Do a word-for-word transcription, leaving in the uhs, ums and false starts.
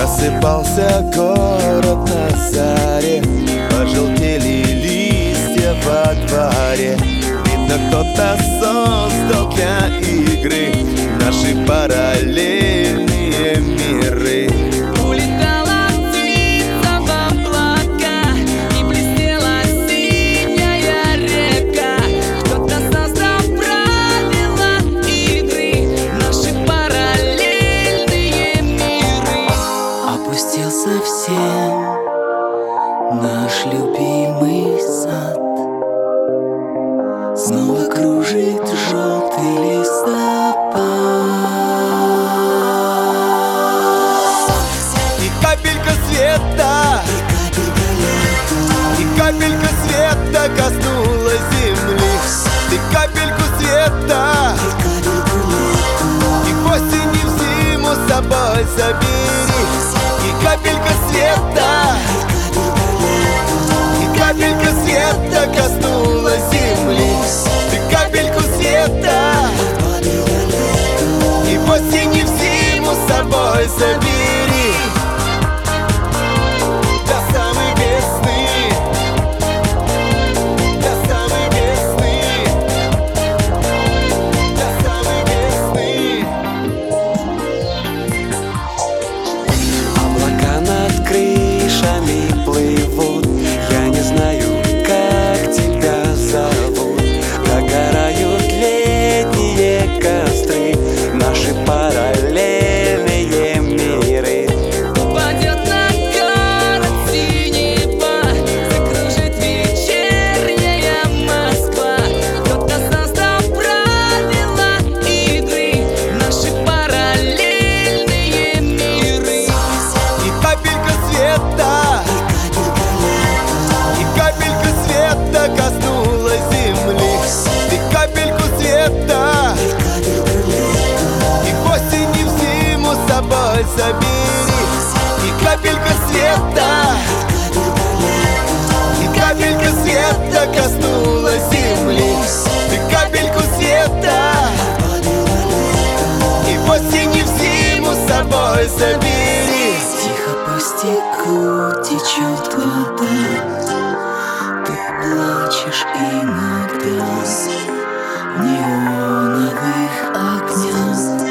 Просыпался город на заре, пожелтели листья во дворе. Видно, кто-то создал для игры наши параллельные миры. Улетала птица в облака, и блестела синяя река. Кто-то создал правила игры, наши параллельные миры. Опустился всем наш любимый сад. Снова кружит желтый листопад. И капелька света, и капелька света коснулась земли. Ты капельку света, и в осень, и в зиму с собой забери. И капелька света, и капелька света коснулась земли. Ты капельку света, и в осень, и в зиму с собой забери. До самой весны, до самой весны, до самой весны. Облака над крышами плывут. Я не знаю, как тебя зовут. Догорают летние костры, наши параллельные миры. Упадет на город синева, закружит вечерняя Москва. Кто-то создал правила игры, наши параллельные миры. И капелька света, и капелька света коснулась земли. Ты капельку света, и в осень, и в зиму с собой забери. И капелька света, и капелька света коснулась земли. Ты капельку света, и в осень, и в зиму с собой забери. Тихо по стеклу течет вода. Ты плачешь иногда в неоновых огнях.